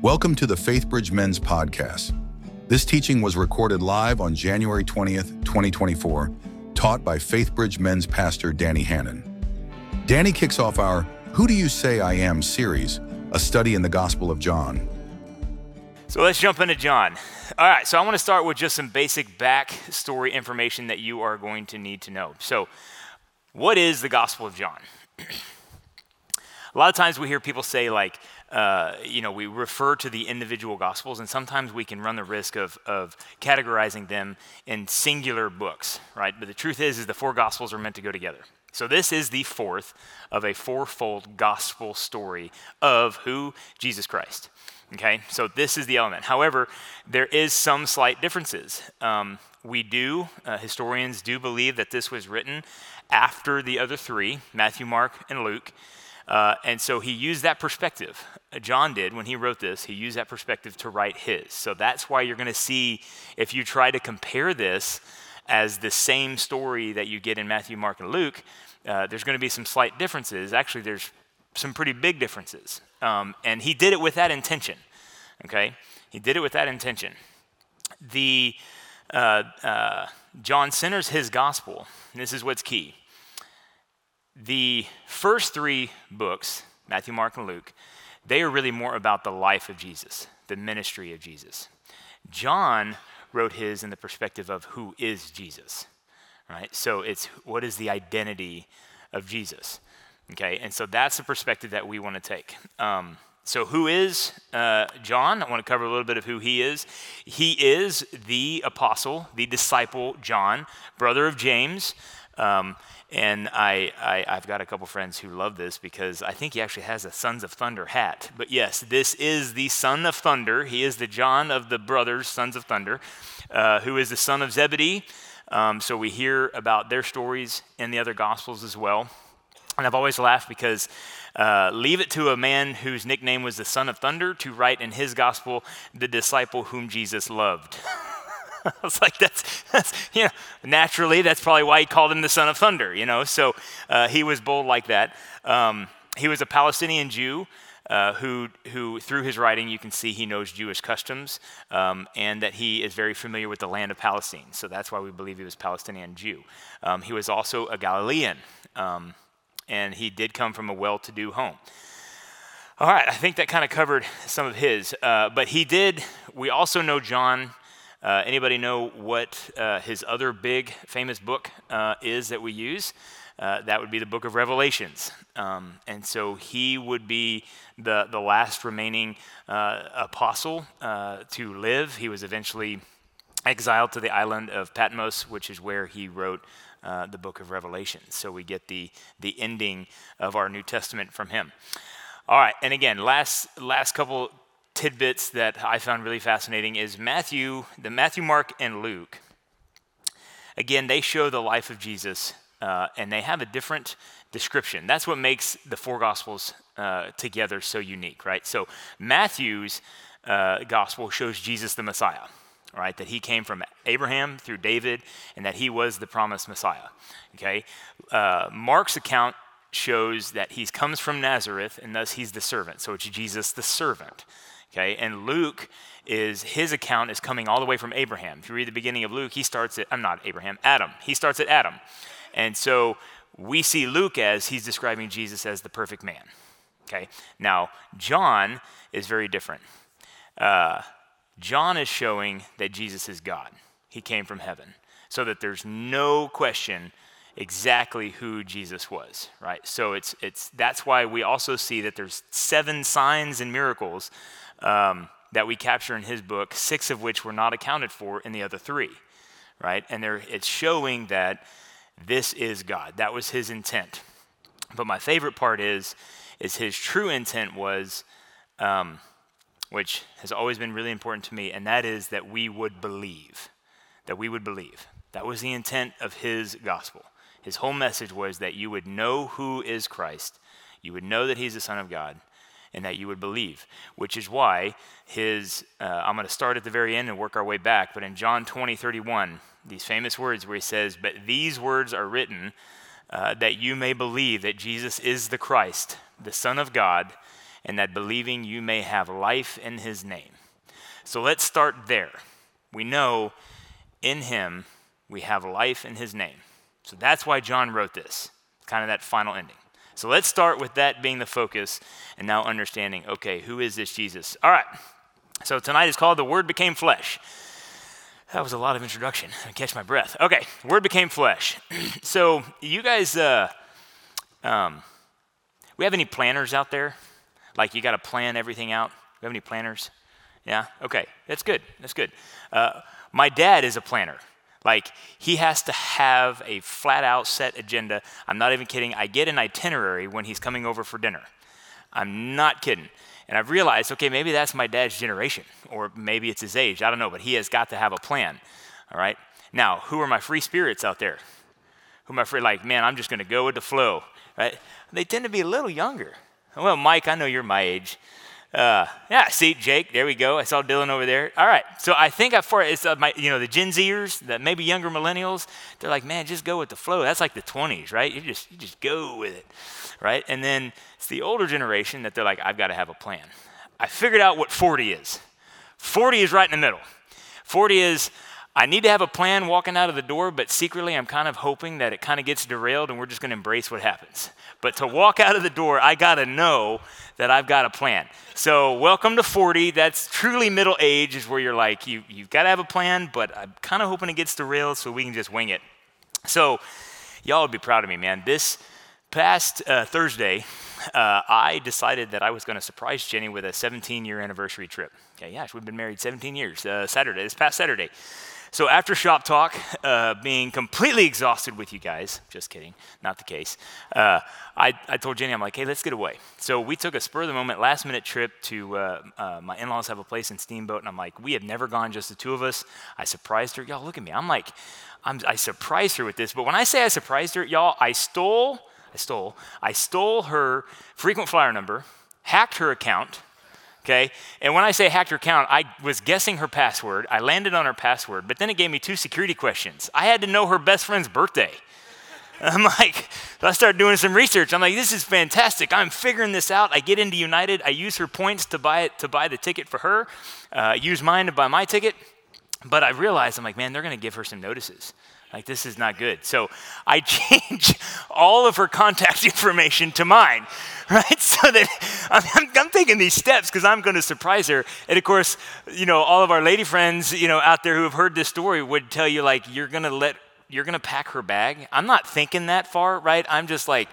Welcome to the FaithBridge Men's Podcast. This teaching was recorded live on January 20th, 2024, taught by FaithBridge Men's pastor Danny Hannon. Danny kicks off our Who Do You Say I Am series, a study in the Gospel of John. So let's jump into John. All right, so I want to start with just some basic backstory information that you are going to need to know. So what is the Gospel of John? A lot of times we hear people say we refer to the individual Gospels, and sometimes we can run the risk of categorizing them in singular books, right? But the truth is the four Gospels are meant to go together. So this is the fourth of a fourfold gospel story of who? Jesus Christ. Okay, so this is the element. However, there is some slight differences. Historians do believe that this was written after the other three, Matthew, Mark, and Luke. And so he used that perspective. John did, when he wrote this, he used that perspective to write his. So that's why you're going to see, if you try to compare this as the same story that you get in Matthew, Mark, and Luke, there's going to be some slight differences. Actually, there's some pretty big differences. And he did it with that intention, okay? He did it with that intention. John centers his gospel, and this is what's key. The first three books, Matthew, Mark, and Luke, they are really more about the life of Jesus, the ministry of Jesus. John wrote his in the perspective of who is Jesus, right? So it's what is the identity of Jesus, okay? And so that's the perspective that we want to take. So who is John? I want to cover a little bit of who he is. He is the apostle, the disciple John, brother of James. And I've got a couple friends who love this because I think he actually has a Sons of Thunder hat. But yes, this is the son of thunder. He is the John of the brothers, Sons of Thunder, who is the son of Zebedee. So we hear about their stories in the other Gospels as well. And I've always laughed because leave it to a man whose nickname was the Son of Thunder to write in his Gospel, the disciple whom Jesus loved. I was like, naturally, that's probably why he called him the Son of Thunder, So he was bold like that. He was a Palestinian Jew who through his writing, you can see he knows Jewish customs and that he is very familiar with the land of Palestine. So that's why we believe he was a Palestinian Jew. He was also a Galilean, and he did come from a well-to-do home. All right, I think that kind of covered some of his. But we also know John. Anybody know what his other big famous book is that we use? That would be the book of Revelations. And so he would be the last remaining apostle to live. He was eventually exiled to the island of Patmos, which is where he wrote the book of Revelations. So we get the ending of our New Testament from him. All right, and again, last couple tidbits that I found really fascinating is Matthew, Mark, and Luke. Again, they show the life of Jesus, and they have a different description. That's what makes the four Gospels together so unique, right? So Matthew's Gospel shows Jesus the Messiah, right? That he came from Abraham through David, and that he was the promised Messiah, okay? Mark's account shows that he comes from Nazareth, and thus he's the servant. So it's Jesus the servant. Okay, and his account is coming all the way from Abraham. If you read the beginning of Luke, he starts at, Adam. He starts at Adam. And so we see Luke as he's describing Jesus as the perfect man. Okay, now John is very different. John is showing that Jesus is God. He came from heaven, so that there's no question exactly who Jesus was, right? So that's why we also see that there's 7 signs and miracles that we capture in his book, 6 of which were not accounted for in the other 3, right? And it's showing that this is God. That was his intent. But my favorite part is his true intent was, which has always been really important to me, and that is that we would believe. That we would believe. That was the intent of his gospel. His whole message was that you would know who is Christ, you would know that he's the Son of God, and that you would believe, which is why I'm going to start at the very end and work our way back, but in John 20:31, these famous words where he says, "But these words are written that you may believe that Jesus is the Christ, the Son of God, and that believing you may have life in his name. So let's start there. We know in him we have life in his name. So that's why John wrote this, kind of that final ending. So let's start with that being the focus and now understanding, okay, who is this Jesus? All right, so tonight is called The Word Became Flesh. That was a lot of introduction. I catch my breath. Okay, Word became flesh. So you guys, we have any planners out there? Like you got to plan everything out? We have any planners? Yeah, okay, that's good, that's good. My dad is a planner. Like he has to have a flat out set agenda. I'm not even kidding. I get an itinerary when he's coming over for dinner. I'm not kidding. And I've realized, okay, maybe that's my dad's generation, or maybe it's his age. I don't know, but he has got to have a plan, all right? Now, who are my free spirits out there? Who am I free? Like, man, I'm just going to go with the flow, right? They tend to be a little younger. Well, Mike, I know you're my age. Yeah, see, Jake, there we go. I saw Dylan over there. All right, so I think it's the Gen Zers, that maybe younger millennials. They're like, man, just go with the flow. That's like the 20s, right? You just go with it, right? And then it's the older generation that they're like, I've got to have a plan. I figured out what 40 is. 40 is right in the middle. 40 is, I need to have a plan walking out of the door, but secretly I'm kind of hoping that it kind of gets derailed and we're just going to embrace what happens. But to walk out of the door, I got to know that I've got a plan. So welcome to 40. That's truly middle age, is where you're like, you've got to have a plan, but I'm kind of hoping it gets derailed so we can just wing it. So y'all would be proud of me, man. This past Thursday, I decided that I was going to surprise Jenny with a 17-year anniversary trip. Okay, yeah, we've been married 17 years, this past Saturday. So after shop talk, being completely exhausted with you guys, just kidding, not the case, I told Jenny, I'm like, hey, let's get away. So we took a spur-of-the-moment, last-minute trip to, my in-laws have a place in Steamboat, and I'm like, we have never gone, just the two of us. I surprised her. Y'all, look at me. I'm like, I surprised her with this. But when I say I surprised her, y'all, I stole her frequent flyer number, hacked her account. Okay, and when I say hacked her account, I was guessing her password. I landed on her password, but then it gave me 2 security questions. I had to know her best friend's birthday. I'm like, so I started doing some research. I'm like, this is fantastic. I'm figuring this out. I get into United. I use her points to buy the ticket for her. Use mine to buy my ticket. But I realized, I'm like, man, they're going to give her some notices. Like, this is not good. So I changed all of her contact information to mine, right? So that I'm taking these steps because I'm going to surprise her. And of course, all of our lady friends, out there who have heard this story would tell you, like, you're going to pack her bag. I'm not thinking that far, right? I'm just like,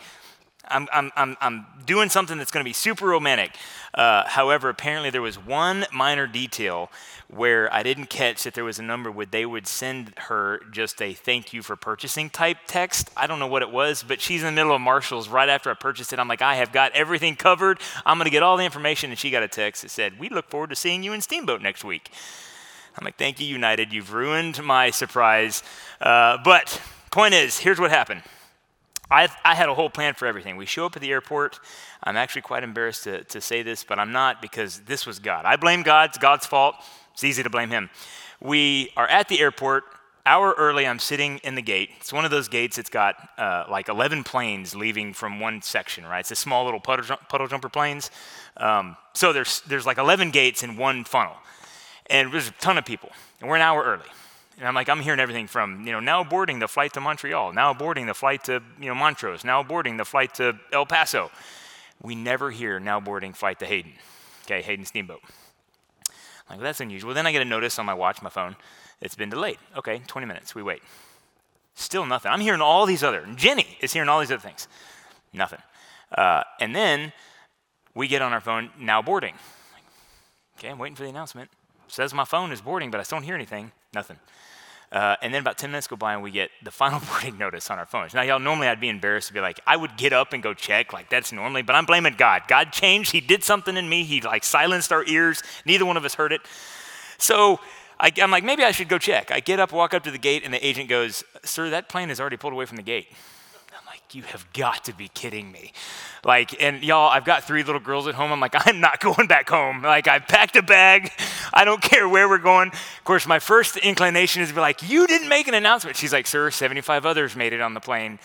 I'm doing something that's going to be super romantic. However, apparently there was one minor detail where I didn't catch that there was a number where they would send her just a thank you for purchasing type text. I don't know what it was, but she's in the middle of Marshall's right after I purchased it. I'm like, I have got everything covered. I'm going to get all the information. And she got a text that said, we look forward to seeing you in Steamboat next week. I'm like, thank you, United. You've ruined my surprise. But point is, here's what happened. I had a whole plan for everything. We show up at the airport. I'm actually quite embarrassed to say this, but I'm not, because this was God. I blame God. It's God's fault. It's easy to blame him. We are at the airport. Hour early, I'm sitting in the gate. It's one of those gates. It's got like 11 planes leaving from one section, right? It's a small little puddle jumper planes. So there's like 11 gates in one funnel. And there's a ton of people. And we're an hour early. And I'm like, I'm hearing everything from, now boarding the flight to Montreal, now boarding the flight to, Montrose, now boarding the flight to El Paso. We never hear now boarding flight to Hayden. Okay, Hayden Steamboat. I'm like, well, that's unusual. Then I get a notice on my watch, my phone. It's been delayed. Okay, 20 minutes, we wait. Still nothing. I'm hearing all these other, Jenny is hearing all these other things. Nothing. And then we get on our phone, now boarding. Okay, I'm waiting for the announcement. It says my phone is boarding, but I still don't hear anything. Nothing. And then about 10 minutes go by and we get the final boarding notice on our phones. Now, y'all, normally I'd be embarrassed to be like, I would get up and go check, like that's normally, but I'm blaming God. God changed. He did something in me. He like silenced our ears. Neither one of us heard it. So I'm like, maybe I should go check. I get up, walk up to the gate, and the agent goes, sir, that plane has already pulled away from the gate. I'm like, you have got to be kidding me. Like, and y'all, I've got 3 little girls at home. I'm like, I'm not going back home. Like, I packed a bag. I don't care where we're going. Of course, my first inclination is to be like, you didn't make an announcement. She's like, sir, 75 others made it on the plane.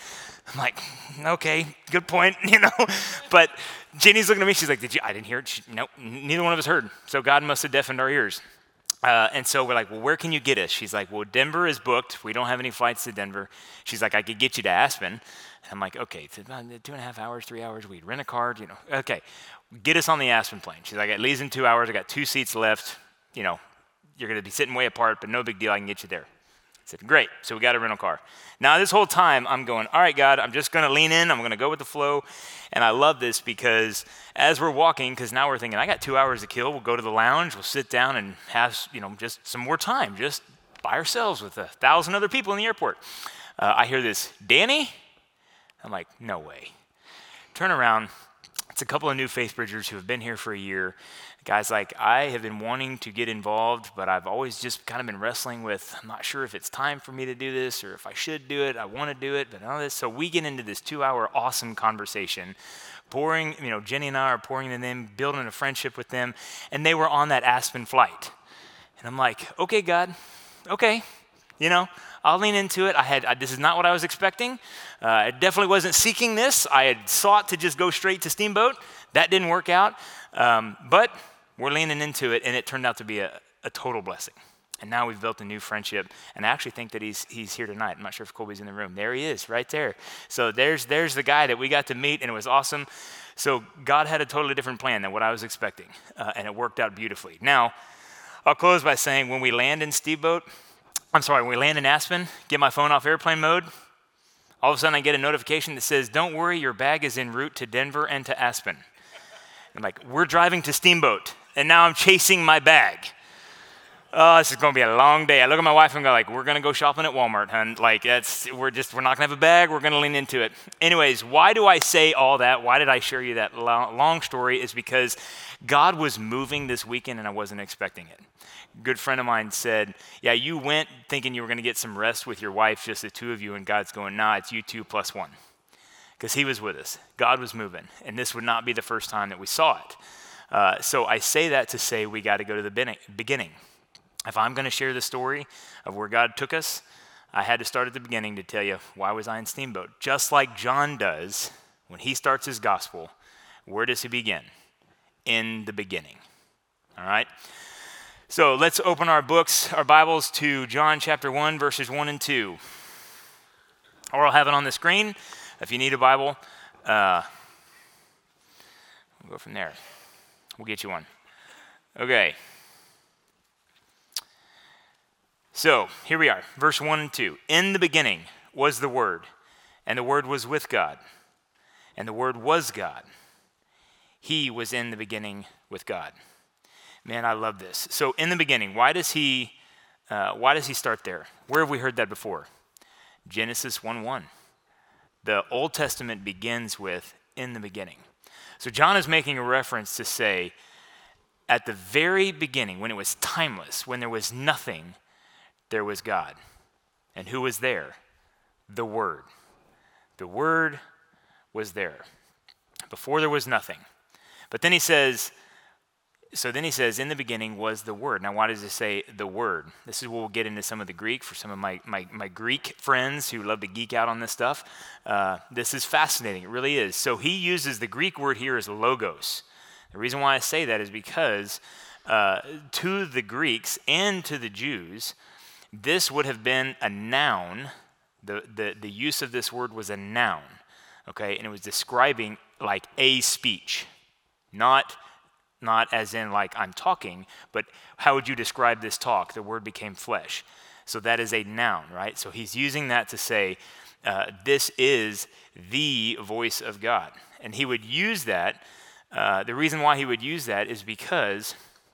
I'm like, okay, good point, But Jenny's looking at me. She's like, I didn't hear it. Nope, neither one of us heard. So God must have deafened our ears. And so we're like, well, where can you get us? She's like, well, Denver is booked. We don't have any flights to Denver. She's like, I could get you to Aspen. And I'm like, okay, it's about 2.5 hours, 3 hours. We'd rent a car, Okay, get us on the Aspen plane. She's like, it leaves in 2 hours. I got 2 seats left. You're going to be sitting way apart, but no big deal. I can get you there. I said, great. So we got a rental car. Now, this whole time, I'm going, all right, God, I'm just going to lean in. I'm going to go with the flow. And I love this because as we're walking, because now we're thinking, I got 2 hours to kill. We'll go to the lounge. We'll sit down and have, just some more time, just by ourselves with 1,000 other people in the airport. I hear this, Danny? I'm like, no way. Turn around. It's a couple of new Faith Bridgers who have been here for a year. Guys, like, I have been wanting to get involved, but I've always just kind of been wrestling with, I'm not sure if it's time for me to do this or if I should do it. I want to do it, but all this. So we get into this 2-hour awesome conversation, pouring, Jenny and I are pouring into them, building a friendship with them, and they were on that Aspen flight. And I'm like, okay, God, okay, I'll lean into it. This is not what I was expecting. I definitely wasn't seeking this. I had sought to just go straight to Steamboat. That didn't work out, but we're leaning into it, and it turned out to be a total blessing. And now we've built a new friendship, and I actually think that he's here tonight. I'm not sure if Colby's in the room. There he is, right there. So there's the guy that we got to meet, and it was awesome. So God had a totally different plan than what I was expecting, and it worked out beautifully. Now, I'll close by saying when we land in when we land in Aspen, get my phone off airplane mode, all of a sudden I get a notification that says, don't worry, your bag is en route to Denver and to Aspen. I'm like, we're driving to Steamboat, and now I'm chasing my bag. Oh, this is going to be a long day. I look at my wife and go like, we're going to go shopping at Walmart, hun. Like, we're not going to have a bag. We're going to lean into it. Anyways, why do I say all that? Why did I share you that long story? Is because God was moving this weekend, and I wasn't expecting it. A good friend of mine said, yeah, you went thinking you were going to get some rest with your wife, just the two of you, and God's going, nah, it's you two plus one. Because he was with us. God was moving, and this would not be the first time that we saw it. So I say that to say we got to go to the beginning. If I'm going to share the story of where God took us, I had to start at the beginning to tell you, why was I in Steamboat? Just like John does when he starts his gospel, where does he begin? In the beginning. All right? So let's open our Bibles to John chapter 1, verses 1 and 2. Or I'll have it on the screen. If you need a Bible, we'll go from there. We'll get you one. Okay. So here we are, verse 1 and 2. In the beginning was the Word, and the Word was with God, and the Word was God. He was in the beginning with God. Man, I love this. So in the beginning, why does he start there? Where have we heard that before? Genesis 1:1. The Old Testament begins with in the beginning. So John is making a reference to say, at the very beginning, when it was timeless, when there was nothing, there was God. And who was there? The Word. The Word was there. Before there was nothing. But then he says, in the beginning was the Word. Now, why does it say the Word? This is where we'll get into some of the Greek for some of my Greek friends who love to geek out on this stuff. This is fascinating. It really is. So he uses the Greek word here as logos. The reason why I say that is because to the Greeks and to the Jews, this would have been a noun. The use of this word was a noun, okay? And it was describing like a speech, not as in like I'm talking, but how would you describe this talk? The word became flesh. So that is a noun, right? So he's using that to say this is the voice of God. And he would use that. The reason why he would use that is because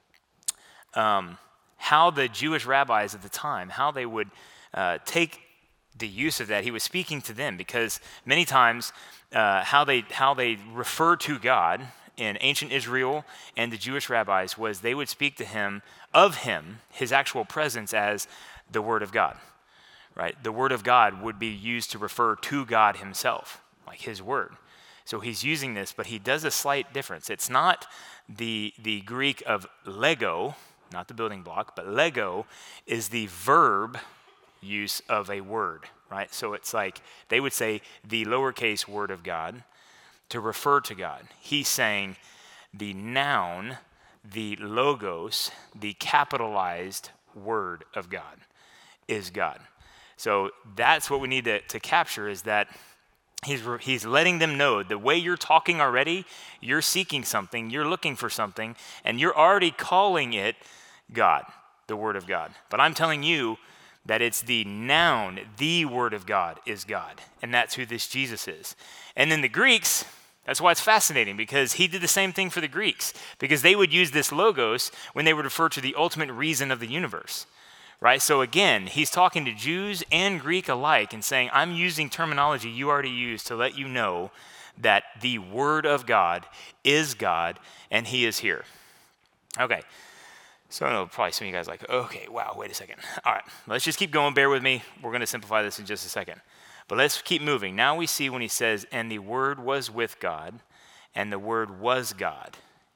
how the Jewish rabbis at the time, how they would take the use of that. He was speaking to them because many times how they refer to God in ancient Israel and the Jewish rabbis was they would speak to him, his actual presence as the Word of God, right? The Word of God would be used to refer to God himself, like his Word. So he's using this, but he does a slight difference. It's not the Greek of lego, not the building block, but lego is the verb use of a word, right? So it's like they would say the lowercase word of God to refer to God. He's saying the noun, the logos, the capitalized word of God is God. So that's what we need to capture, is that he's letting them know the way you're talking already, you're seeking something, you're looking for something, and you're already calling it God, the word of God. But I'm telling you that it's the noun, the word of God is God, and that's who this Jesus is. And then the Greeks, that's why it's fascinating, because he did the same thing for the Greeks, because they would use this logos when they would refer to the ultimate reason of the universe, right? So again, he's talking to Jews and Greek alike and saying, I'm using terminology you already used to let you know that the word of God is God, and he is here. Okay. So I know probably some of you guys are like, okay, wow, wait a second. All right, let's just keep going. Bear with me. We're going to simplify this in just a second. But let's keep moving. Now we see when he says, and the Word was with God, and the Word was God.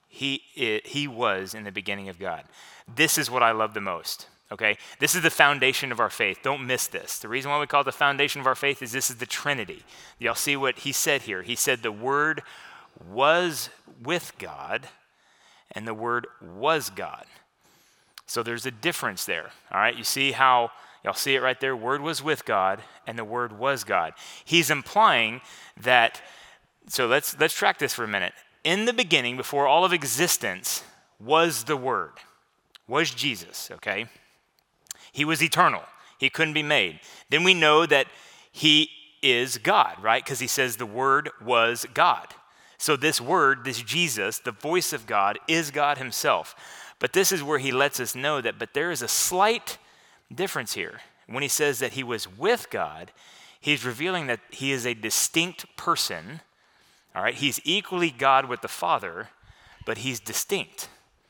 He was in the beginning of God. This is what I love the most, okay? This is the foundation of our faith. Don't miss this. The reason why we call it the foundation of our faith is this is the Trinity. Y'all see what he said here. He said the Word was with God, and the Word was God. So there's a difference there, all right? You see how, y'all see it right there? Word was with God, and the Word was God. He's implying that, so let's track this for a minute. In the beginning, before all of existence, was the Word, was Jesus, okay? He was eternal. He couldn't be made. Then we know that he is God, right? Because he says the Word was God. So this Word, this Jesus, the voice of God, is God himself. But this is where he lets us know that, but there is a slight difference here. When he says that he was with God, he's revealing that he is a distinct person, all right? He's equally God with the Father, but he's distinct.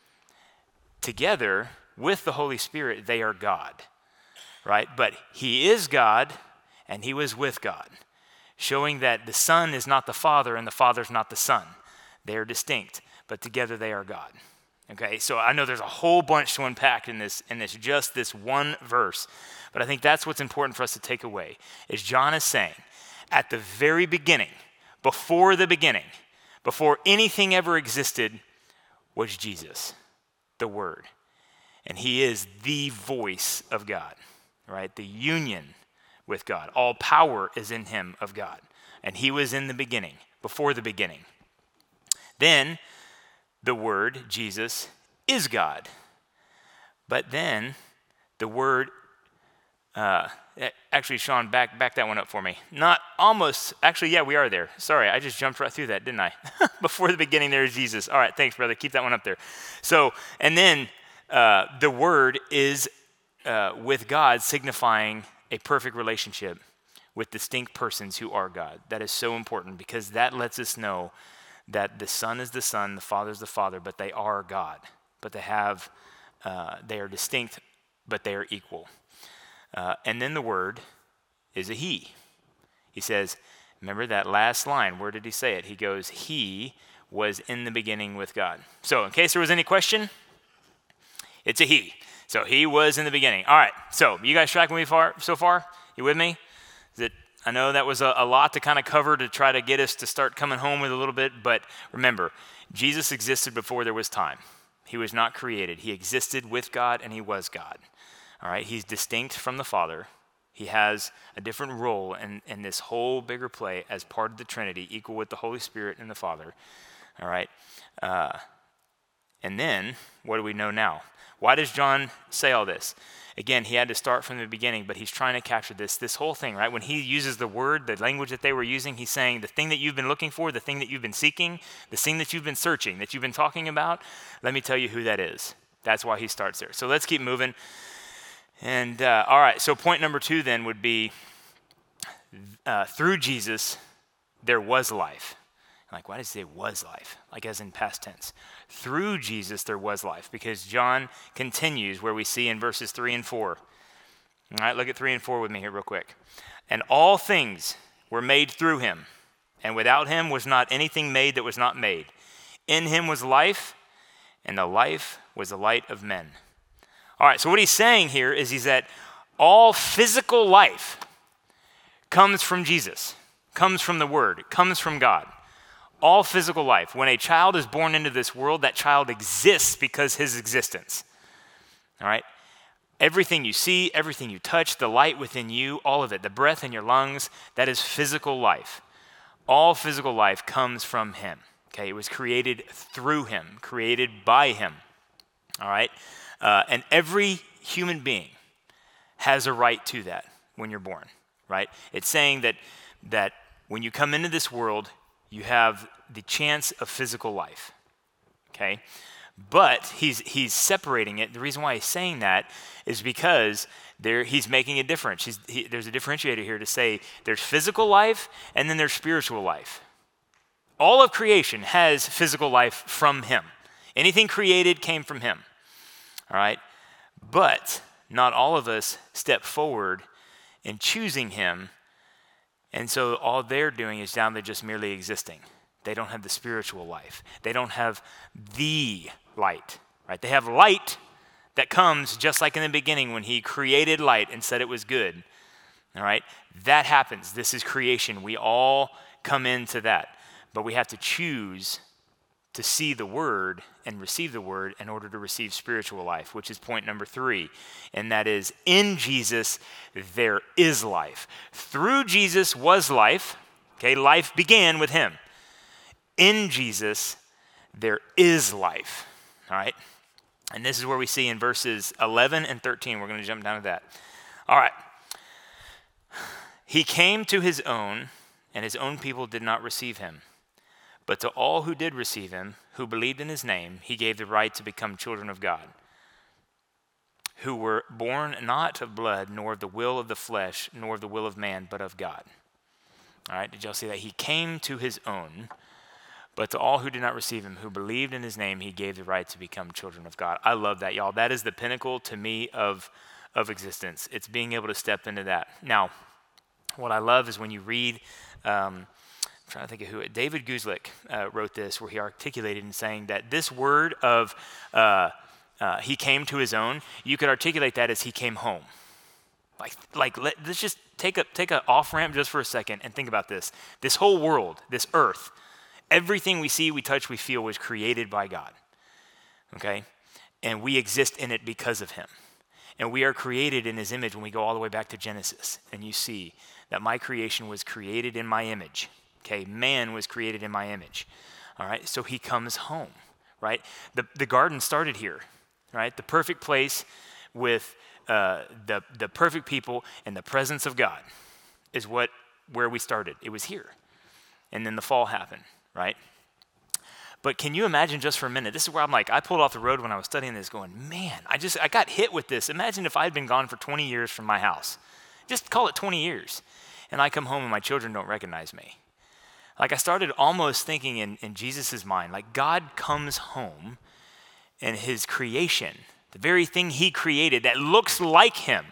Together, with the Holy Spirit, they are God, right? But he is God, and he was with God, showing that the Son is not the Father, and the Father's not the Son. They are distinct, but together they are God. Okay, so I know there's a whole bunch to unpack in this just this one verse, but I think that's what's important for us to take away, is John is saying, at the very beginning, before anything ever existed, was Jesus, the Word. And he is the voice of God, right? The union with God. All power is in him of God. And he was in the beginning, before the beginning. Then the Word, Jesus, is God. But then the Word, actually, Sean, back that one up for me. Not almost, actually, yeah, we are there. Sorry, I just jumped right through that, didn't I? Before the beginning, there is Jesus. All right, thanks, brother. Keep that one up there. So, and then the Word is with God, signifying a perfect relationship with distinct persons who are God. That is so important, because that lets us know that the Son is the Son, the Father is the Father, but they are God. But they are distinct, but they are equal. And then the Word is a He. He says, remember that last line, where did he say it? He goes, He was in the beginning with God. So in case there was any question, it's a He. So He was in the beginning. All right, so you guys tracking with me so far? You with me? I know that was a lot to kind of cover to try to get us to start coming home with a little bit, but remember, Jesus existed before there was time. He was not created. He existed with God, and he was God. All right, he's distinct from the Father. He has a different role in this whole bigger play as part of the Trinity, equal with the Holy Spirit and the Father. All right, and then what do we know now? Why does John say all this? Again, he had to start from the beginning, but he's trying to capture this whole thing, right? When he uses the word, the language that they were using, he's saying the thing that you've been looking for, the thing that you've been seeking, the thing that you've been searching, that you've been talking about, let me tell you who that is. That's why he starts there. So let's keep moving. And all right, so point number 2 then would be through Jesus, there was life. Like, why does he say was life? Like as in past tense. Through Jesus, there was life, because John continues where we see in verses 3 and 4. All right, look at 3 and 4 with me here real quick. And all things were made through him, and without him was not anything made that was not made. In him was life, and the life was the light of men. All right, so what he's saying here is that all physical life comes from Jesus, comes from the Word, comes from God. All physical life. When a child is born into this world, that child exists because his existence. All right? Everything you see, everything you touch, the light within you, all of it, the breath in your lungs, that is physical life. All physical life comes from him. Okay? It was created through him, created by him. All right? And every human being has a right to that when you're born, right? It's saying that when you come into this world, you have the chance of physical life, okay? But he's separating it. The reason why he's saying that is because he's making a difference. There's a differentiator here to say there's physical life and then there's spiritual life. All of creation has physical life from him. Anything created came from him, all right? But not all of us step forward in choosing him, and so all they're doing is down there just merely existing. They don't have the spiritual life. They don't have the light, right? They have light that comes just like in the beginning when he created light and said it was good, all right? That happens. This is creation. We all come into that, but we have to choose to see the Word and receive the Word in order to receive spiritual life, which is point number 3, and that is in Jesus there is life. Through Jesus was life, okay? Life began with him. In Jesus there is life, all right? And this is where we see in verses 11 and 13. We're going to jump down to that. All right. He came to his own, and his own people did not receive him. But to all who did receive him, who believed in his name, he gave the right to become children of God, who were born not of blood, nor of the will of the flesh, nor of the will of man, but of God. All right, did y'all see that? He came to his own, but to all who did not receive him, who believed in his name, he gave the right to become children of God. I love that, y'all. That is the pinnacle to me of existence. It's being able to step into that. Now, what I love is when you read... I'm trying to think of who David Guzik wrote this, where he articulated in saying that this word of he came to his own, you could articulate that as he came home. Let's just take a off ramp just for a second and think about this. This whole world, this earth, everything we see, we touch, we feel was created by God. Okay, and we exist in it because of him. And we are created in his image when we go all the way back to Genesis, and you see that my creation was created in my image. Okay, man was created in my image, all right? So he comes home, right? The garden started here, right? The perfect place with the perfect people and the presence of God is where we started. It was here, and then the fall happened, right? But can you imagine just for a minute, this is where I'm like, I pulled off the road when I was studying this going, man, I got hit with this. Imagine if I had been gone for 20 years from my house. Just call it 20 years, and I come home and my children don't recognize me. Like I started almost thinking in Jesus' mind, like God comes home and his creation, the very thing he created that looks like him,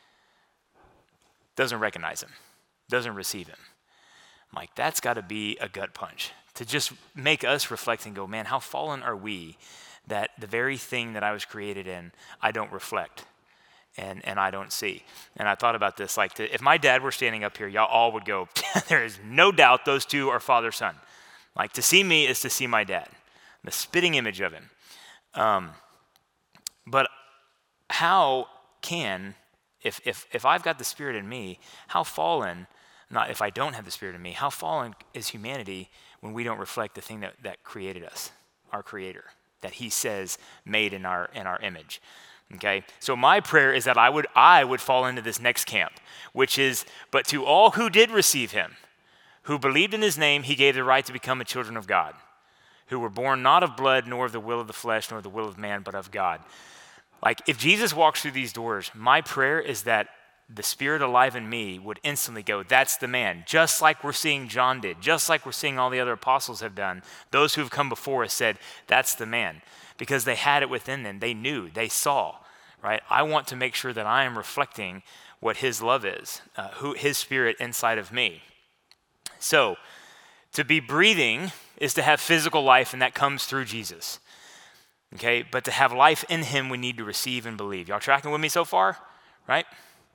doesn't recognize him, doesn't receive him. I'm like, that's got to be a gut punch to just make us reflect and go, man, how fallen are we that the very thing that I was created in, I don't reflect. And I don't see. And I thought about this, like if my dad were standing up here, y'all all would go, there is no doubt those two are father-son. Like to see me is to see my dad, the spitting image of him. But how can, if I've got the Spirit in me, how fallen, not if I don't have the Spirit in me, how fallen is humanity when we don't reflect the thing that created us, our Creator, that he says made in our image? Okay, so my prayer is that I would fall into this next camp, which is, but to all who did receive him, who believed in his name, he gave the right to become a children of God, who were born not of blood, nor of the will of the flesh, nor of the will of man, but of God. Like if Jesus walks through these doors, my prayer is that the Spirit alive in me would instantly go, that's the man, just like we're seeing John did, just like we're seeing all the other apostles have done. Those who have come before us said, that's the man, because they had it within them. They knew, they saw. Right? I want to make sure that I am reflecting what his love is, his Spirit inside of me. So, to be breathing is to have physical life, and that comes through Jesus. Okay? But to have life in him, we need to receive and believe. Y'all tracking with me so far? Right?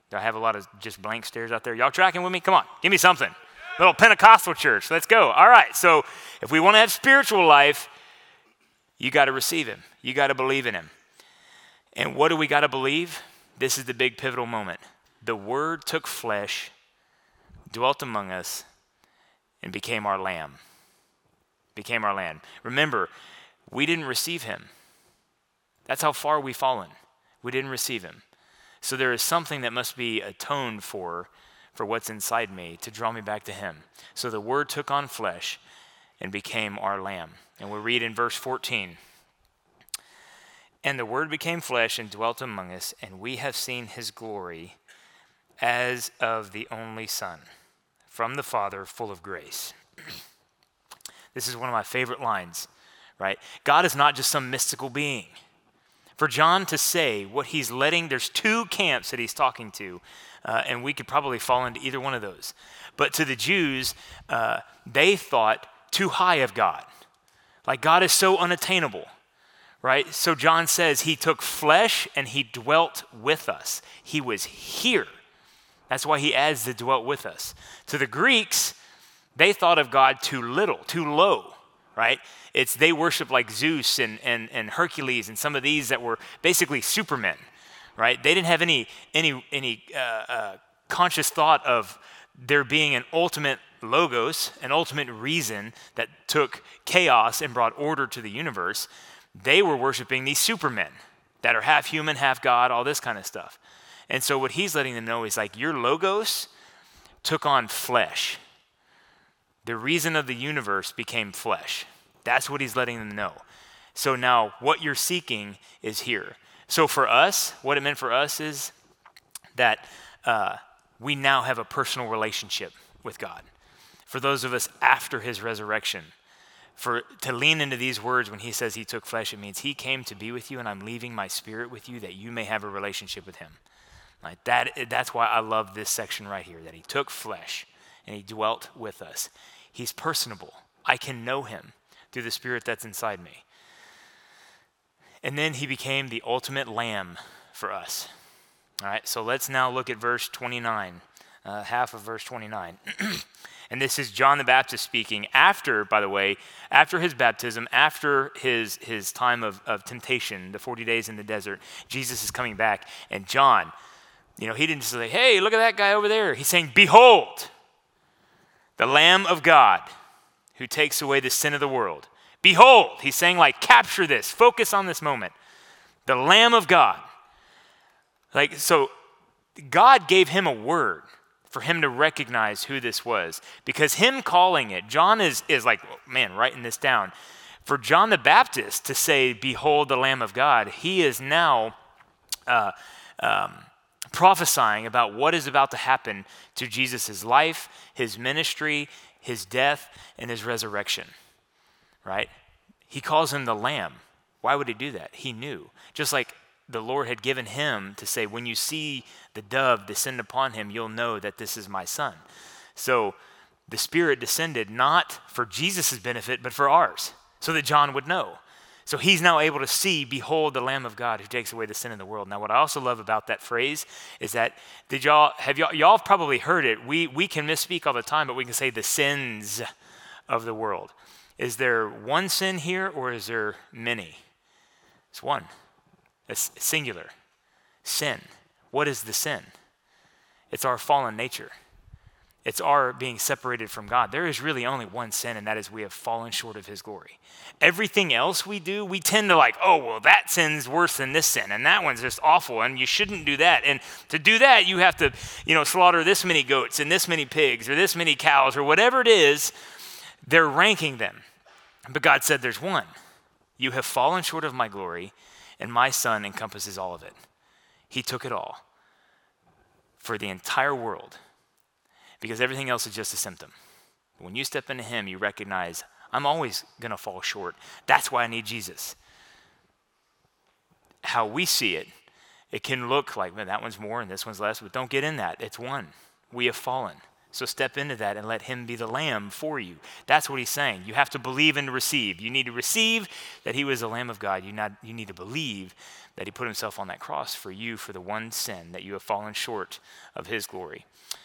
Do I have a lot of just blank stares out there? Y'all tracking with me? Come on, give me something. Little Pentecostal church, let's go. All right, so if we want to have spiritual life, you got to receive him. You got to believe in him. And what do we got to believe? This is the big pivotal moment. The Word took flesh, dwelt among us, and became our lamb. Became our lamb. Remember, we didn't receive him. That's how far we've fallen. We didn't receive him. So there is something that must be atoned for what's inside me to draw me back to him. So the Word took on flesh and became our lamb. And we read in verse 14, and the Word became flesh and dwelt among us, and we have seen his glory as of the only Son, from the Father, full of grace. This is one of my favorite lines, right? God is not just some mystical being. For John to say what he's letting, there's two camps that he's talking to, and we could probably fall into either one of those. But to the Jews, they thought too high of God. Like God is so unattainable, right? So John says he took flesh and he dwelt with us. He was here. That's why he adds the dwelt with us. To the Greeks, they thought of God too little, too low, right? They worship like Zeus and Hercules and some of these that were basically supermen, right? They didn't have any conscious thought of there being an ultimate logos, an ultimate reason that took chaos and brought order to the universe. They were worshiping these supermen that are half human, half God, all this kind of stuff. And so what he's letting them know is like your logos took on flesh. The reason of the universe became flesh. That's what he's letting them know. So now what you're seeking is here. So for us, what it meant for us is that we now have a personal relationship with God. For those of us after his resurrection, to lean into these words when he says he took flesh, it means he came to be with you and I'm leaving my spirit with you that you may have a relationship with him. Like that's why I love this section right here, that he took flesh and he dwelt with us. He's personable. I can know him through the spirit that's inside me. And then he became the ultimate lamb for us. All right, so let's now look at verse 29, half of verse 29. And this is John the Baptist speaking after, by the way, after his baptism, after his time of temptation, the 40 days in the desert, Jesus is coming back. And John, he didn't say, hey, look at that guy over there. He's saying, behold, the Lamb of God who takes away the sin of the world. Behold, he's saying like, capture this, focus on this moment. The Lamb of God. Like, so God gave him a word for him to recognize who this was. Because him calling it, John is like, man, writing this down. For John the Baptist to say, behold the Lamb of God, he is now prophesying about what is about to happen to Jesus' life, his ministry, his death, and his resurrection, right? He calls him the Lamb. Why would he do that? He knew. Just like the Lord had given him to say, when you see the dove descend upon him, you'll know that this is my son. So the Spirit descended not for Jesus' benefit, but for ours, so that John would know. So he's now able to see, behold, the Lamb of God who takes away the sin of the world. Now, what I also love about that phrase is that, y'all have probably heard it. We can misspeak all the time, but we can say the sins of the world. Is there one sin here or is there many? It's one. It's singular. Sin. What is the sin? It's our fallen nature. It's our being separated from God. There is really only one sin, and that is we have fallen short of his glory. Everything else we do, we tend to like, oh, well, that sin's worse than this sin, and that one's just awful, and you shouldn't do that. And to do that, you have to, slaughter this many goats and this many pigs or this many cows or whatever it is. They're ranking them. But God said there's one. You have fallen short of my glory, and my son encompasses all of it. He took it all for the entire world. Because everything else is just a symptom. When you step into him, you recognize, I'm always going to fall short. That's why I need Jesus. How we see it, it can look like, man, that one's more and this one's less, but don't get in that. It's one. We have fallen. So step into that and let him be the lamb for you. That's what he's saying. You have to believe and receive. You need to receive that he was the Lamb of God. You need to believe that he put himself on that cross for you, for the one sin that you have fallen short of his glory.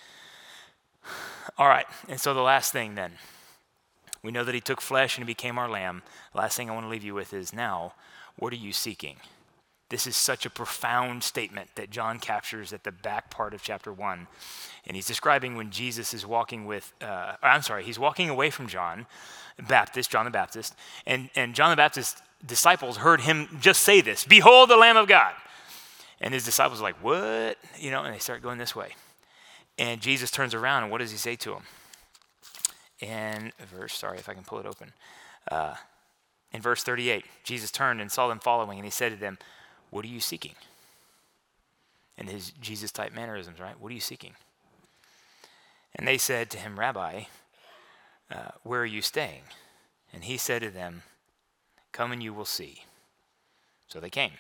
All right, and so the last thing then. We know that he took flesh and he became our lamb. The last thing I want to leave you with is now, what are you seeking? This is such a profound statement that John captures at the back part of chapter 1. And he's describing when Jesus is walking he's walking away from John the Baptist, and John the Baptist's disciples heard him just say this, "Behold the Lamb of God." And his disciples are like, "What?" And they start going this way. And Jesus turns around, and what does he say to them? In verse 38, Jesus turned and saw them following, and he said to them, "What are you seeking?" In his Jesus-type mannerisms, right? What are you seeking? And they said to him, "Rabbi, where are you staying?" And he said to them, "Come and you will see." So they came.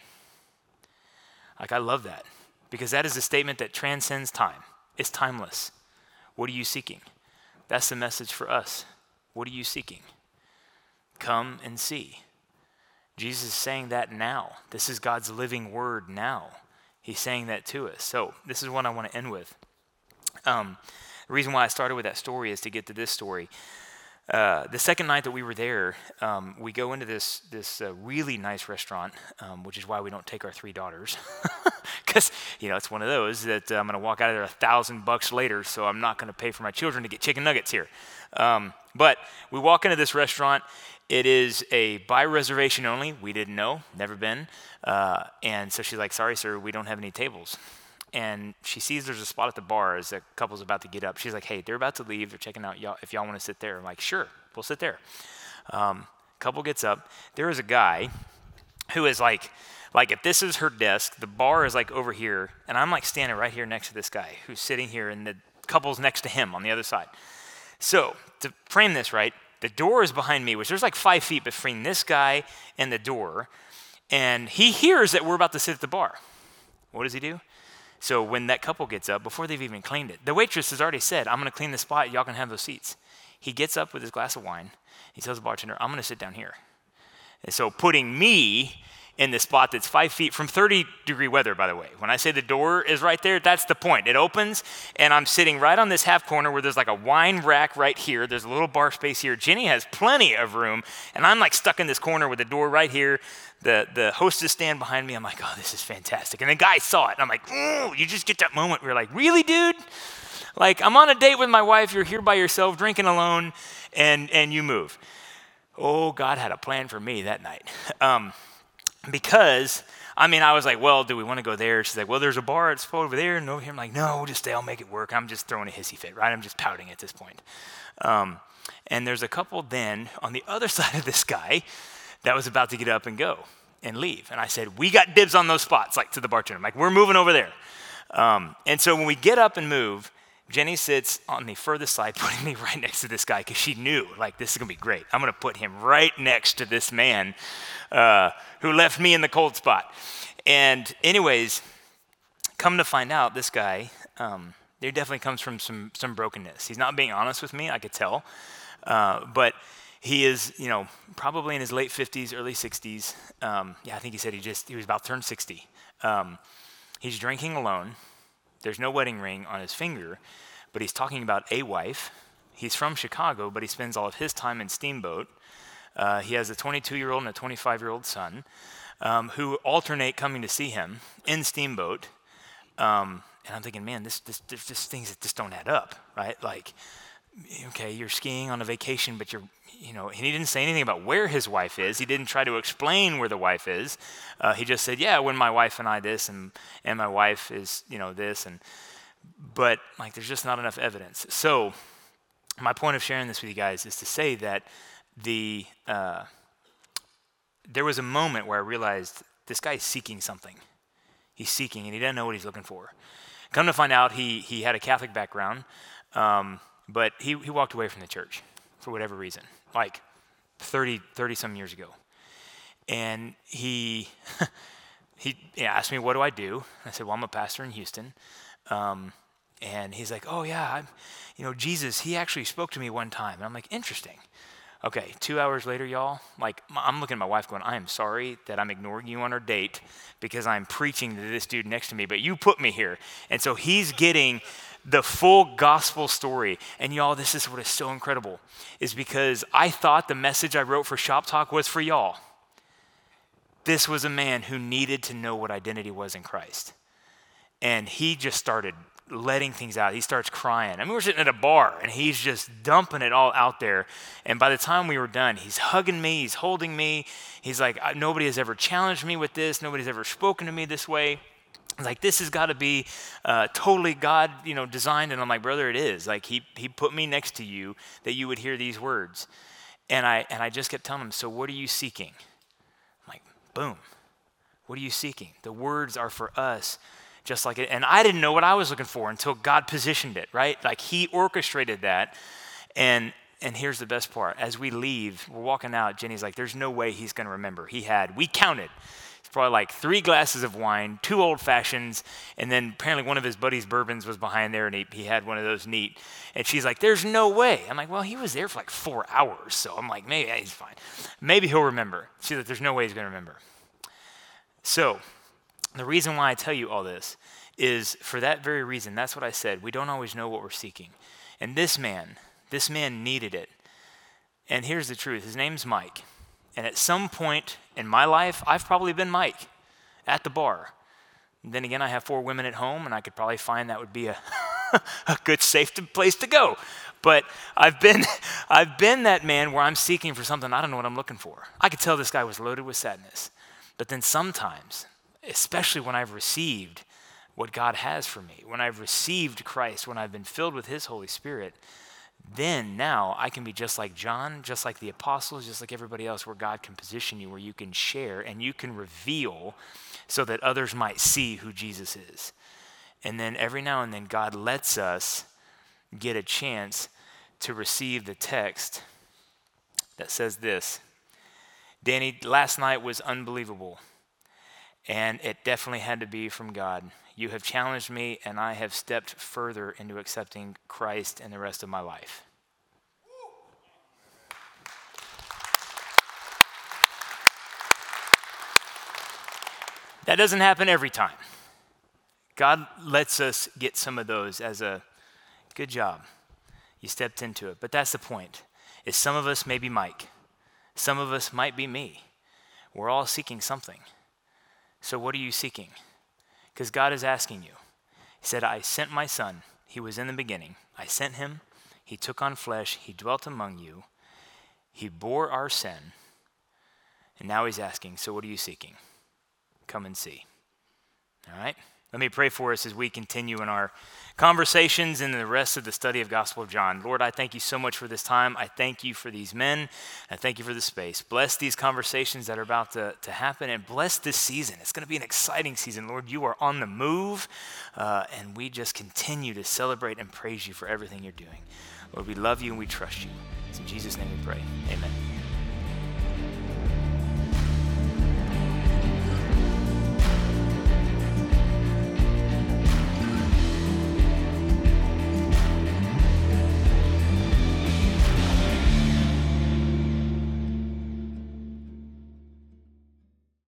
I love that, because that is a statement that transcends time. It's timeless. What are you seeking? That's the message for us. What are you seeking? Come and see. Jesus is saying that now. This is God's living word now. He's saying that to us. So this is what I want to end with. The reason why I started with that story is to get to this story. The second night that we were there, we go into this really nice restaurant, which is why we don't take our 3 daughters. Because, it's one of those that I'm going to walk out of there $1,000 later, so I'm not going to pay for my children to get chicken nuggets here. But we walk into this restaurant. It is a by reservation only. We didn't know, never been. And so she's like, "Sorry, sir, we don't have any tables." And she sees there's a spot at the bar as the couple's about to get up. She's like, "Hey, they're about to leave. They're checking out. If y'all want to sit there." I'm like, "Sure, we'll sit there." Couple gets up. There is a guy who is like if this is her desk, the bar is like over here, and I'm like standing right here next to this guy who's sitting here, and the couple's next to him on the other side. So to frame this right, the door is behind me, which there's like 5 feet between this guy and the door, and he hears that we're about to sit at the bar. What does he do? So when that couple gets up, before they've even cleaned it, the waitress has already said, "I'm going to clean the spot. Y'all can have those seats." He gets up with his glass of wine. He tells the bartender, "I'm going to sit down here." And so putting me in the spot that's 5 feet from 30-degree weather, by the way. When I say the door is right there, that's the point. It opens, and I'm sitting right on this half corner where there's like a wine rack right here. There's a little bar space here. Jenny has plenty of room, and I'm like stuck in this corner with the door right here. The hostess stand behind me. I'm like, "Oh, this is fantastic." And the guy saw it, and I'm like, "Oh," you just get that moment where you're like, "Really, dude? Like, I'm on a date with my wife. You're here by yourself, drinking alone, and you move." Oh, God had a plan for me that night. Because, I was like, "Well, do we want to go there?" She's like, "Well, there's a bar that's over there and over here." I'm like, "No, we'll just stay. I'll make it work." I'm just throwing a hissy fit, right? I'm just pouting at this point. And there's a couple then on the other side of this guy that was about to get up and go and leave. And I said, "We got dibs on those spots," like to the bartender. I'm like, "We're moving over there." And so when we get up and move, Jenny sits on the furthest side, putting me right next to this guy because she knew, like, this is going to be great. I'm going to put him right next to this man who left me in the cold spot. And anyways, come to find out, this guy, there definitely comes from some brokenness. He's not being honest with me, I could tell. But he is, probably in his late 50s, early 60s. I think he said he was about to turn 60. He's drinking alone. There's no wedding ring on his finger, but he's talking about a wife. He's from Chicago, but he spends all of his time in Steamboat. He has a 22-year-old and a 25-year-old son who alternate coming to see him in Steamboat. And I'm thinking, man, there's just things that just don't add up, right? Like, okay, you're skiing on a vacation, but he didn't say anything about where his wife is. He didn't try to explain where the wife is. He just said, "Yeah, when my wife and I this, and my wife is, this." But like, there's just not enough evidence. So my point of sharing this with you guys is to say that there was a moment where I realized this guy is seeking something. He's seeking, and he doesn't know what he's looking for. Come to find out, he had a Catholic background, but he walked away from the church for whatever reason, like 30 some years ago. And he asked me, "What do I do?" I said, "Well, I'm a pastor in Houston." And he's like, oh yeah, Jesus, he actually spoke to me one time. And I'm like, interesting. Okay, 2 hours later, y'all, like I'm looking at my wife going, I am sorry that I'm ignoring you on our date because I'm preaching to this dude next to me, but you put me here. And so he's getting the full gospel story. And y'all, this is what is so incredible, is because I thought the message I wrote for Shop Talk was for y'all. This was a man who needed to know what identity was in Christ. And he just started letting things out. He starts crying. I mean, we're sitting at a bar, and he's just dumping it all out there. And by the time we were done, he's hugging me, he's holding me. He's like, nobody has ever challenged me with this. Nobody's ever spoken to me this way. Like, this has got to be totally God, designed. And I'm like, brother, it is. Like, he put me next to you that you would hear these words. And I just kept telling him, so what are you seeking? I'm like, boom. What are you seeking? The words are for us, just like it. And I didn't know what I was looking for until God positioned it, right? Like, he orchestrated that. And here's the best part. As we leave, we're walking out, Jenny's like, there's no way he's going to remember. We counted. It's probably like 3 glasses of wine, 2 old fashions, and then apparently one of his buddies' bourbons was behind there, and he had one of those neat. And she's like, there's no way. I'm like, well, he was there for like 4 hours. So I'm like, maybe he's fine. Maybe he'll remember. She's like, there's no way he's going to remember. So the reason why I tell you all this is for that very reason. That's what I said. We don't always know what we're seeking. And this man needed it. And here's the truth. His name's Mike. And at some point in my life, I've probably been Mike at the bar. And then again, I have 4 women at home, and I could probably find that would be a good, safe place to go. But I've been that man where I'm seeking for something I don't know what I'm looking for. I could tell this guy was loaded with sadness. But then sometimes, especially when I've received what God has for me, when I've received Christ, when I've been filled with his Holy Spirit, then now I can be just like John, just like the apostles, just like everybody else, where God can position you, where you can share and you can reveal so that others might see who Jesus is. And then every now and then God lets us get a chance to receive the text that says this. Danny, last night was unbelievable, and it definitely had to be from God. You have challenged me, and I have stepped further into accepting Christ in the rest of my life. That doesn't happen every time. God lets us get some of those as a good job. You stepped into it. But that's the point, is some of us may be Mike. Some of us might be me. We're all seeking something. So what are you seeking? Because God is asking you. He said, I sent my son. He was in the beginning. I sent him. He took on flesh. He dwelt among you. He bore our sin. And now he's asking, so what are you seeking? Come and see. All right? Let me pray for us as we continue in our conversations and the rest of the study of Gospel of John. Lord, I thank you so much for this time. I thank you for these men. I thank you for the space. Bless these conversations that are about to happen, and bless this season. It's going to be an exciting season. Lord, you are on the move, and we just continue to celebrate and praise you for everything you're doing. Lord, we love you and we trust you. It's in Jesus' name we pray. Amen.